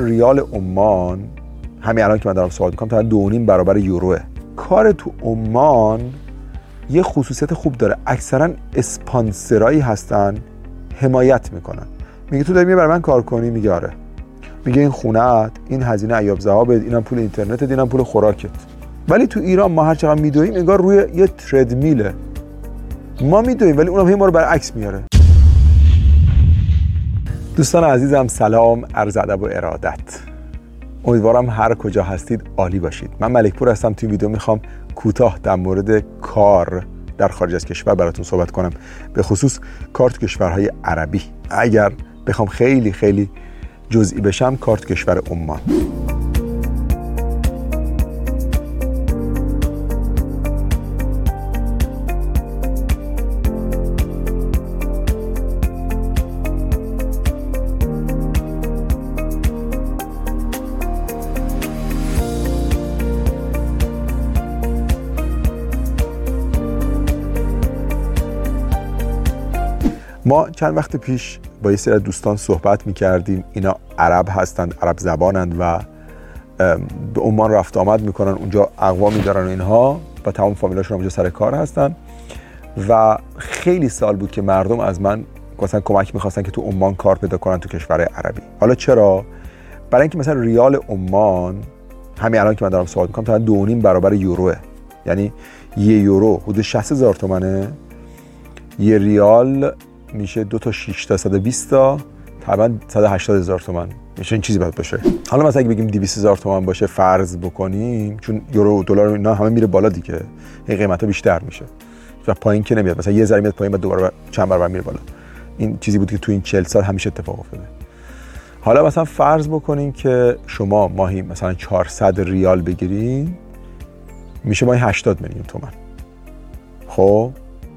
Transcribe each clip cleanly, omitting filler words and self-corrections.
ریال عمان همین الان که من دارم صحبت می‌کنم تا 2.5 برابر یوروه. کار تو عمان یه خصوصیت خوب داره، اکثرا اسپانسرایی هستن حمایت میکنن. میگه تو داری برای من کار کنی؟ میگه آره. میگه این خونه‌ات، این هزینه عیاب ذهابت، اینم پول اینترنتت، اینم پول خوراکت. ولی تو ایران ما هر چقدر میدویم انگار روی یه تردمیله. ما میدویم ولی اونم هی ما رو برعکس میاره. دوستان عزیزم سلام، عرض ادب و ارادت. امیدوارم هر کجا هستید عالی باشید. من ملکپور هستم. تو این ویدیو میخوام کوتاه در مورد کار در خارج از کشور براتون صحبت کنم، به خصوص کار تو کشورهای عربی. اگر بخوام خیلی خیلی جزئی بشم، کار تو کشور عمان. ما چند وقت پیش با یه سری دوستان صحبت میکردیم. اینا عرب هستند، عرب زبانند و به عمان رفت آمد میکنن، اونجا اقوامی دارن و اینها و تمام فامیلاشون اونجا سر کار هستن و خیلی سال بود که مردم از من مثلا کمک میخواستن که تو عمان کار پیدا کنن تو کشور عربی. حالا چرا؟ برای اینکه مثلا ریال عمان همین الان که من دارم صحبت میکنم تا 2.5 برابر یوروه. یعنی 1 یورو حدود 60,000 تومانه، 1 ریال میشه 2 تا 6 تا 120 تا تقریبا 180,000 تومان میشه. این چیزی باید باشه. حالا مثلا اگه بگیم 200,000 تومان باشه فرض بکنیم، چون یورو و دلار اینا همه میره بالا دیگه، این قیمتا بیشتر میشه و پایین که نمیاد. مثلا یه ذره میاد پایین بعد دوباره چند برابر میره بالا. این چیزی بود که تو این 40 سال همیشه اتفاق افتاده. حالا مثلا فرض بکنیم که شما ماهی مثلا 400 ریال بگیرین، میشه ماهی 80 میلیون تومان. خب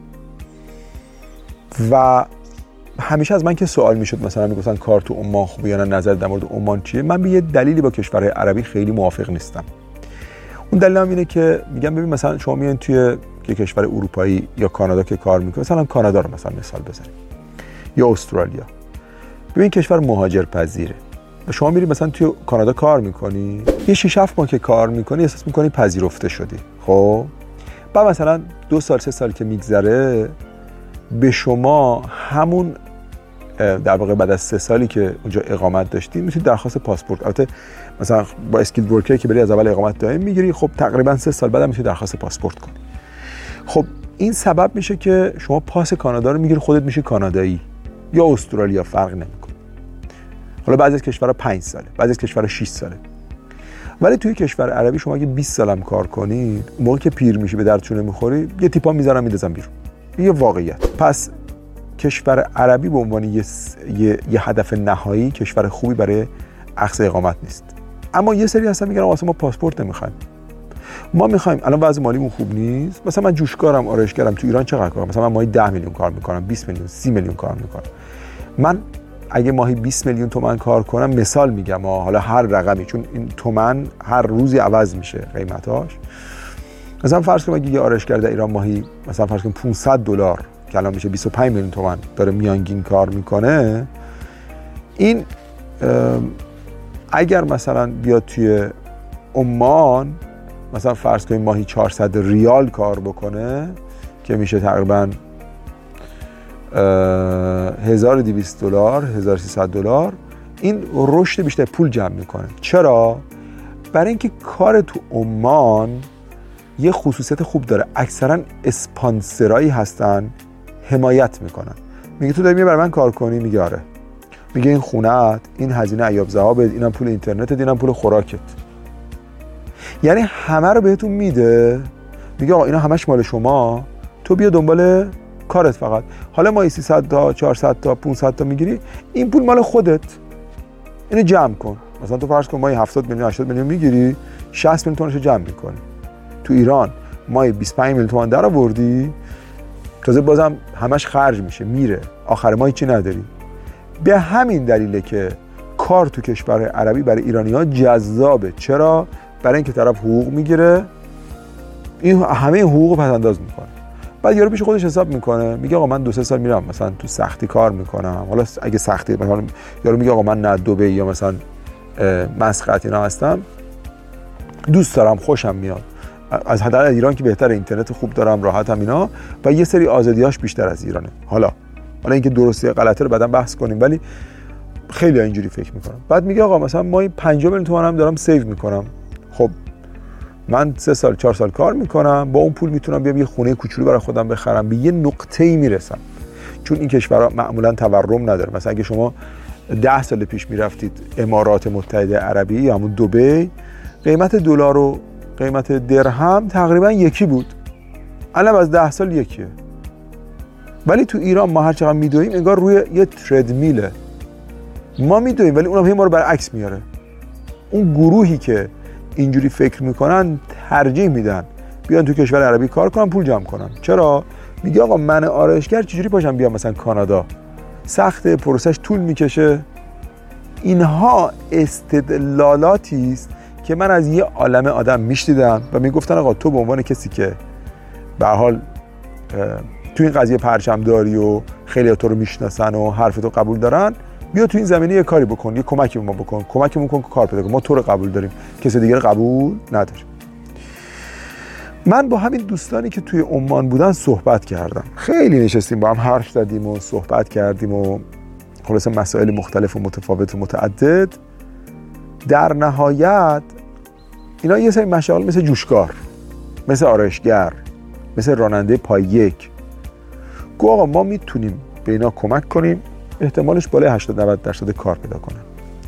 و همیشه از من که سوال میشد مثلا میگفتن کار تو عمان خوبه یا نه، نظر در مورد عمان چیه؟ من به یه دلیلی با کشورهای عربی خیلی موافق نیستم. اون دلیلم اینه که میگم ببین مثلا شما میان توی یه کشور اروپایی یا کانادا که کار میکنید، مثلا کانادا رو مثلا مثال بزنیم یا استرالیا، ببین کشور مهاجر پذیره و شما میری مثلا توی کانادا کار میکنی، یه 6-7 ماه که کار میکنی احساس میکنی پذیرفته شدی. خب بعد مثلا 2 سال 3 سال که میگذره به شما همون در واقع بعد از 3 سالی که اونجا اقامت داشتی میتونید درخواست پاسپورت، البته مثلا با اسکیل ورکر که بری از اول اقامت دائم میگیری، خب تقریبا 3 سال بعد میتونید درخواست پاسپورت کنی. خب این سبب میشه که شما پاس کانادا رو میگیری، خودت میشی کانادایی یا استرالیا، فرق نمیکنه. حالا بعضی از کشورها 5 ساله، بعضی از کشورها 6 ساله. ولی توی کشور عربی شما اگه 20 سالم کار کنید، موقعی که پیر میشی به دردتون نمیخوری، یه تیپا میذارن میندازن بیرون. یه واقعیت. پس کشور عربی به عنوان یه هدف نهایی کشور خوبی برای اخذ اقامت نیست. اما یه سری هستن میگن واسه ما پاسپورت نمیخوایم. ما میخوایم، الان وضع مالیمون خوب نیست. مثلا من جوشکارم، آرایشگرم، تو ایران چقدر کار؟ مثلا من ماهی 10 میلیون کار میکنم، 20 میلیون، 30 میلیون کار میکنم. من اگه ماهی 20 میلیون تومان کار کنم، مثال میگم حالا هر رقمی، چون این تومان هر روزی عوض میشه قیمتاش. مثلا فرض کنیم اگه یه آرایشگر در ایران ماهی مثلا فرض کنیم $500 که الان میشه 25 میلیون تومان داره میانگین کار میکنه، این اگر مثلا بیاد توی عمان مثلا فرض کنیم ماهی 400 ریال کار بکنه که میشه تقریبا $1,200 $1,300، این رشد بیشتر پول جمع میکنه. چرا؟ برای اینکه کار تو عمان یه خصوصیت خوب داره، اکثرا اسپانسرایی هستن حمایت میکنن. میگه تو داری برای من کار کنی؟ میگه آره. میگه این خونه‌ات، این هزینه عیاب ذهابت، اینم پول اینترنتت، اینم پول خوراکت. یعنی همه رو بهتون میده، میگه آقا اینا همش مال شما، تو بیا دنبال کارت فقط. حالا ما 300 تا 400 تا 500 تا میگیری، این پول مال خودت، اینو جمع کن. مثلا تو فرض کن ما 70 میلیون 80 میلیون میگیری، 60 میلیون تومانشو جمع میکنی. تو ایران ما 25 میلیون تومان در آوردی، تازه بازم همش خرج میشه، میره، آخر ما هیچی نداری. به همین دلیله که کار تو کشور عربی برای ایرانی‌ها جذابه. چرا؟ برای اینکه طرف حقوق میگیره، این همه حقوقو پس انداز میکنه. بعد یارو پیش خودش حساب میکنه، میگه آقا من 2-3 سال میرم مثلا تو سختی کار میکنم. حالا اگه سختی مثلا یارو میگه آقا من نه دبی یا مثلا مسقط اینا هستم، دوست دارم، خوشم میاد از حداقل ایران که بهتره، اینترنت خوب دارم، راحتم اینا، و یه سری آزادیاش بیشتر از ایرانه. حالا اینکه درسته یا غلطه رو بعداً بحث کنیم، ولی خیلی اینجوری فکر میکنم. بعد میگه آقا مثلا ما 5 میلیون تومان هم دارم سیو میکنم، خب من 3 سال 4 سال کار میکنم، با اون پول میتونم بیام یه خونه کوچولو برای خودم بخرم، به یه نقطه‌ای میرسم. چون این کشورها معمولا تورم نداره. مثلا اگه شما 10 سال پیش میرفتید امارات متحده عربی یا همون دبی، قیمت دلار و قیمت درهم تقریبا یکی بود. الان از 10 سال یکیه. ولی تو ایران ما هر چقدر میدویم انگار روی یه تردمیله. ما میدویم ولی اونم ما رو برعکس میاره. اون گروهی که اینجوری فکر میکنن ترجیح میدن بیان تو کشور عربی کار کنن، پول جمع کنن. چرا؟ میگه آقا من آرایشگر چجوری پاشم بیام مثلا کانادا؟ سخته، پروسش طول میکشه. اینها استدلالاتی است که من از یه عالمه آدم میشنیدم و میگفتن آقا تو به عنوان کسی که به هر حال تو این قضیه پرچم داری و خیلی تو رو میشناسن و حرفتو قبول دارن، بیا تو این زمینه یه کاری بکن، یه کمکی به ما بکن، کمکمون کن که کار پیدا کن، ما تو رو قبول داریم، کسی دیگه رو قبول نداریم. من با همین دوستانی که توی عمان بودن صحبت کردم، خیلی نشستیم با هم حرف زدیم و صحبت کردیم و خلاصه مسائل مختلف و متفاوت و متعدد. در نهایت اینا یه سری مشاغل مثل جوشکار، مثل آرایشگر، مثل راننده پای یک، گفت آقا ما میتونیم به اینا کمک کنیم، احتمالش بالای 80-90% کار پیدا کنن.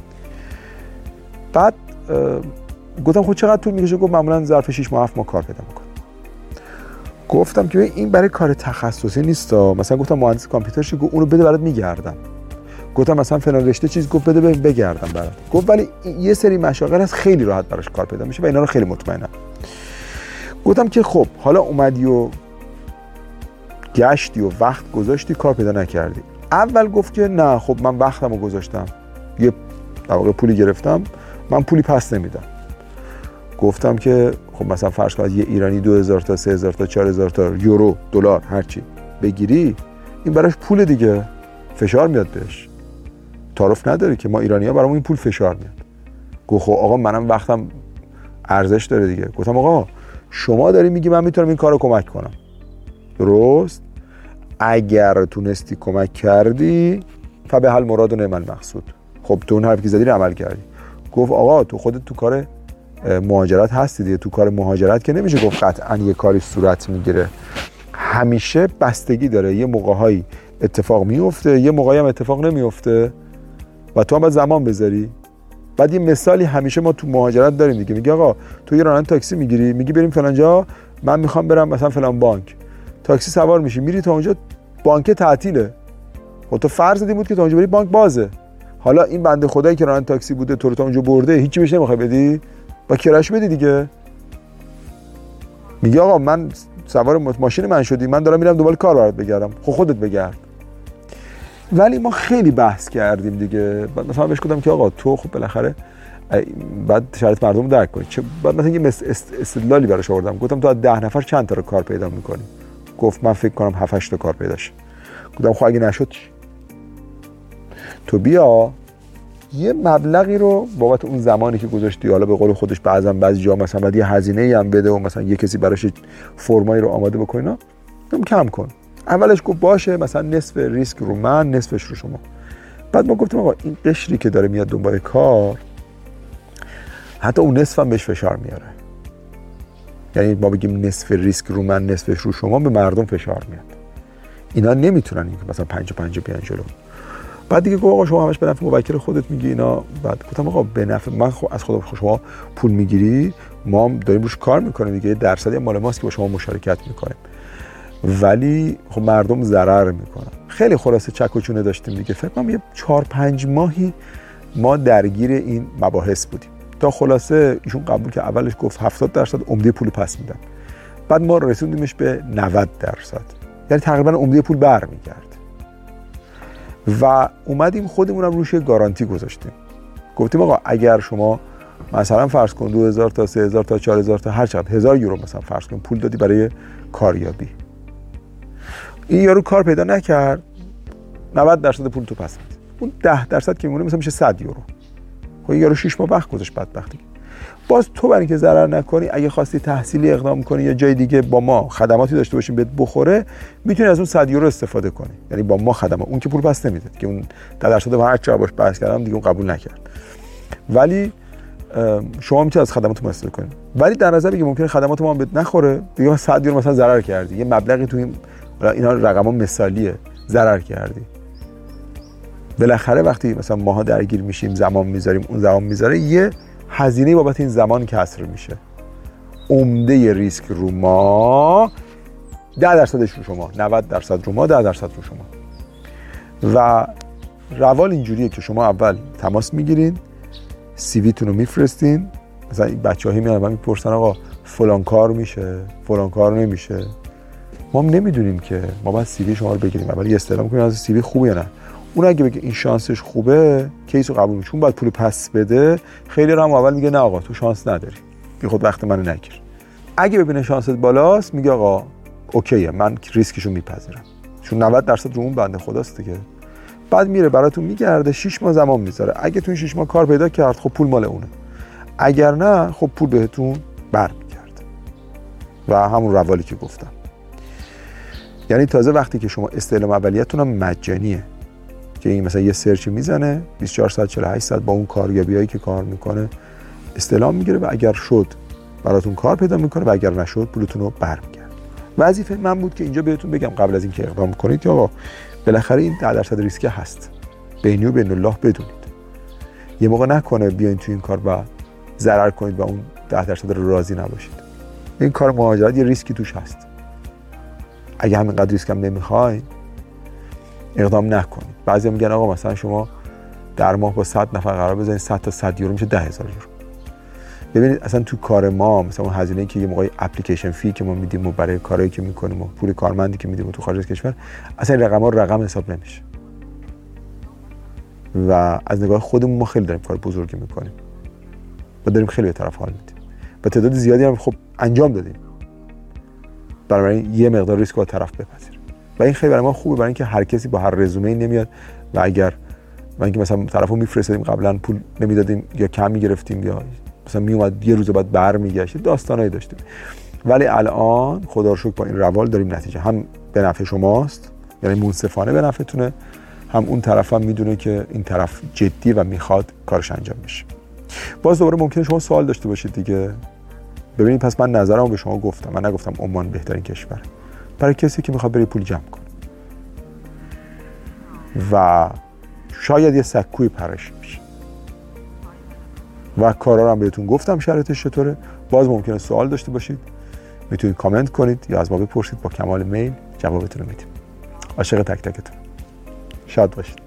بعد گفتم خب چقدر طول میکشه؟ گفت معمولا ظرف 6 ماه 7 ماه کار پیدا میکنه. گفتم که این برای کار تخصصی نیست. مثلا گفتم مهندس کامپیوتر شی، گفت اونو بده برات میگردم. گفتم مثلا فلان رشته چیز، گفت بده بگردم برات. گفت ولی یه سری مشاغل هست خیلی راحت براش کار پیدا میشه و اینا رو خیلی مطمئنم. گفتم که خب حالا اومدی و گشتی و وقت گذاشتی کار پیدا نکردی. اول گفت که نه خب من وقتمو گذاشتم، یه در واقع پولی گرفتم، من پولی پس نمیدم. گفتم که خب مثلا فرض کن از یه ایرانی 2000 تا 3000 تا 4000 تا یورو، دلار، هر چی بگیری، این براش پول دیگه، فشار میاد بهش. تعارف نداره که ما ایرانی‌ها برامون این پول فشار میاد. گفت خب آقا منم وقتم ارزش داره دیگه. گفتم آقا شما داری میگی من میتونم این کارو کمک کنم، درست؟ اگر تونستی کمک کردی فبه حل مراد و نعم المقصود. خب تو اون حرفی که زدی رو عمل کردی. گفت آقا تو خودت تو کار مهاجرت هستی دیگه، تو کار مهاجرت که نمیشه گفت قطعاً یه کاری صورت میگیره، همیشه بستگی داره، یه موقع‌هایی اتفاق میفته، یه موقعی هم اتفاق نمیفته و تو هم باید زمان بذاری. بعد یه مثالی همیشه ما تو مهاجرت داریم دیگه، میگه آقا تو یه راننده تاکسی میگیری، میگی بریم فلان جا، من میخوام برم مثلا فلان بانک، تاکسی سوار میشی میری تا اونجا، بانک تعطیله. خب تو فرض این بود که تا اونجا بری بانک بازه. حالا این بنده خدایی که راننده تاکسی بوده تو رو تا اونجا برده، هیچی بهش نمیخوای بدی؟ با کرایه‌اش بدی دیگه. میگه آقا من سوار ماشین من شدی، من دارم میرم دنبال کار برات بگردم، خب خودت بگرد. ولی ما خیلی بحث کردیم دیگه. بعد مثلا بهش گفتم که آقا تو خب بالاخره بعد شرایط مردم رو درک کنی. بعد مثلا یه استدلالی براش آوردم، گفتم تو از 10 نفر چند تا رو کار پیدا میکنی؟ گفت من فکر کنم 7-8 تا کار پیدا شه. گفتم خب اگه نشد چی؟ تو بیا یه مبلغی رو بابت اون زمانی که گذاشتی، حالا به قول خودش بعضی جا مثلا بعد یه هزینه‌ای هم بده و مثلا یه کسی براش فرمایی رو آماده بکنه، کم کن. اولش گفت باشه مثلا نصف ریسک رو من، نصفش رو شما. بعد ما گفتیم آقا این قشری که داره میاد دنبال کار، حتی اون نصف هم بهش فشار میاره. یعنی ما بگیم نصف ریسک رو من، نصفش رو شما، به مردم فشار میاد. اینا نمیتونن این مثلا 5 بیان جلو. بعد دیگه گفت آقا شما همش به نفع موکل خودت میگی اینا. بعد گفتم آقا به نفع من، از خدا شما پول میگیری، ما هم داریم روش کار میکنیم دیگه، درصدی مال ماست که با شما مشارکت میکنیم، ولی خب مردم ضرر میکنن. خیلی خلاصه چک و چونه داشتیم دیگه. فکر کنم یه 4-5 ماهی ما درگیر این مباحث بودیم تا خلاصه ایشون قبول که اولش گفت 70% عمده پول پس میدن. بعد ما رسوندیمش به 90%، یعنی تقریبا عمده پول برمیگرد. و اومدیم خودمونم روش گارانتی گذاشتیم. گفتیم آقا اگر شما مثلا فرض کن 2000 تا 3000 تا 4000 تا هر چقدر 1000 یورو مثلا فرض کن پول دادی برای کاریابی، این یارو کار پیدا نکرد، 90% پول تو پس میده، اون 10% که میمونه مثلا میشه 100 یورو. خب یارو 6 ماه وقت گذاشت بدبختی. باز تو برای اینکه ضرر نکنی، اگه خواستی تحصیلی اقدام کنی یا جای دیگه با ما خدماتی داشته باشیم بهت بخوره، میتونی از اون 100 یورو استفاده کنی. یعنی با ما خدمات، اون که پول پس نمیده که اون 10% با هر چقدر باش بحث کردم دیگه اون قبول نکرد، ولی شما میتونید از خدمات ما استفاده کنید. ولی در نظر بگیر ممکنه خدمات ما بهت نخوره، دیگه 100 یورو مثلا ضرر کردی، یه مبلغی تو اینا رقما مثالیه، ضرر کردی. بالاخره وقتی مثلا ماها درگیر میشیم، زمان میذاریم، اون زمان میذاره، یه هزینه بابت این زمان کسر میشه. عمده ریسک رو ما، 10% رو شما، 90% رو ما، 10% رو شما. و روال اینجوریه که شما اول تماس میگیرین، سی وی تون رو میفرستین، مثلا این بچه‌ها میان من میپرسن آقا فلان کار میشه، فلان کار نمیشه. ما نمیدونیم که، ما باید سی وی شما رو بگیریم، اول یه استعلام کنیم از سی وی خوبه یا نه. اون اگه بگه این شانسش خوبه، کیسو قبول میشه، چون باید پول پس بده. خیلی هم اول میگه نه آقا تو شانس نداری، بی خود وقت منو نگیر. اگه ببینه شانست بالاست، میگه آقا اوکیه، من ریسکشو میپذیرم، چون 90% رو اون بنده خداست دیگه. بعد میره براتون میگرده، 6 ماه زمان میذاره. اگه تو این 6 ماه کار پیدا کرد، خب پول مال اونه. اگر نه، خب پول بهتون برمیگرده. و همون روالی که گفتم، یعنی تازه وقتی که شما استعلام اولیتون هم مجانیه، که این مثلا یه سرچ میزنه 24 ساعت 48 ساعت با اون کاریابیایی که کار میکنه استعلام میگیره و اگر شد براتون کار پیدا میکنه و اگر نشد پولتون رو برمیگرده. وظیفه من بود که اینجا بهتون بگم قبل از اینکه اقدام کنید که آقا بالاخره این 10% ریسک هست، بینی و بین الله بدونید. یه موقع نکنه بیاین تو این کار و ضرر کنید و اون 10% رو راضی نباشید. این کار مهاجرت یه ریسکی توش هست. اگه همینقدر ریسک هم نمیخواید اقدام نکنید. بعضیا میگن آقا مثلا شما در ماه با 100 نفر قرار بزنید، 100 تا 100 یورو میشه 10,000 یورو. ببینید اصلا تو کار ما مثلا اون هزینه‌ای که یه موقعی اپلیکیشن فی که ما میدیم و برای کارهایی که میکنیم و پول کارمندی که میدیم تو خارج از کشور، اصلا این رقم حساب نمیشه. و از نگاه خودمون ما خیلی داریم کار بزرگی میکنیم و داریم خیلی به طرف حال میدیم و تعداد زیادی هم خب انجام دادیم. بنابراین یه مقدار ریسک با طرف بپذیره و این خیلی برای ما خوبه، برای اینکه هر کسی با هر رزومه‌ای نمیاد و اگر ما اینکه مثلا طرفو میفرستیم قبلا پول نمیدادیم یا کم میگرفتیم یا مثلا میومد یه روز بعد برمیگشت، داستانایی داشتیم. ولی الان خدا رو شکر با این روال داریم نتیجه هم به نفع شماست، یعنی منصفانه به نفعتونه، هم اون طرف هم میدونه که این طرف جدی و میخواد کارش انجام بشه. باز دوباره ممکنه شما سوال داشته باشید دیگه. ببینید پس من نظرمو به شما گفتم، من نگفتم عمان بهترین کشوره برای کسی که میخواد بره پول جمع کنه و شاید یه سکوی پرش میشه و کارا هم بهتون گفتم شرایطش چطوره. باز ممکنه سوال داشته باشید، میتونید کامنت کنید یا از ما بپرسید، با کمال میل جوابتون رو میدیم. عاشق تک تکتون. شاد باشید.